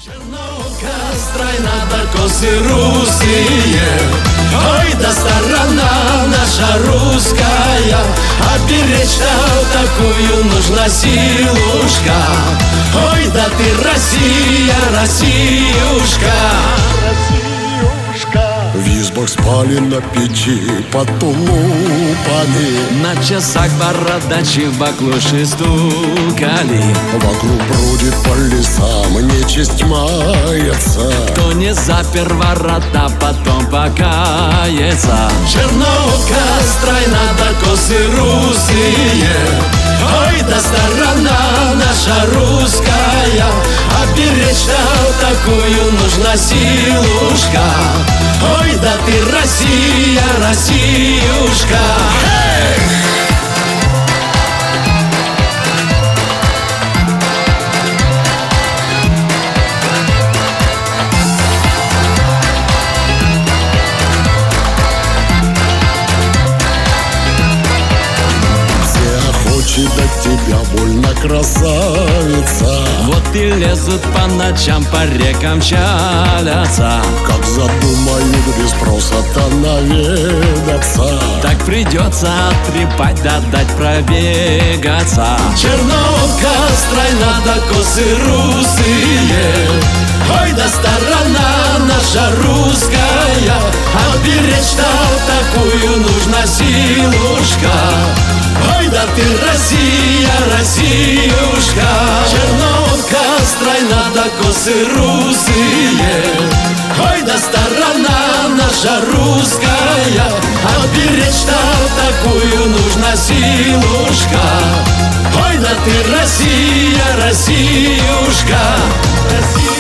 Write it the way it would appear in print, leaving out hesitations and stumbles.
Черновка, стройна да косы русые. Ой, да сторона наша русская, оберечь-то такую нужна силушка. Ой, да ты Россия, Россиюшка. В избах спали на печи под тулупами. На часах бородачи баклуши стукали. Вокруг бродит по лесам, нечисть мается. Кто не запер ворота, потом покается. Черновка, стройна да косы русые. Ой, да сторона наша русская, оберечь-то такую нужна силушка. Ой, да ты Россия, Россиюшка. До тебя больно, красавица. Вот и лезут по ночам, по рекам чалятся. Как задумают без спроса-то наведаться, так придется оттрепать, да дать пробегаться. Черновка, стройна да косы русые. Ой, да сторона наша русская, оберечь-то такую нужна силушка. Ой, да ты Россия, Россиюшка. Черновка, стройна да косы русые. Ой, да сторона наша русская, оберечь-то такую нужна силушка. Ой, да ты Россия, Россиюшка.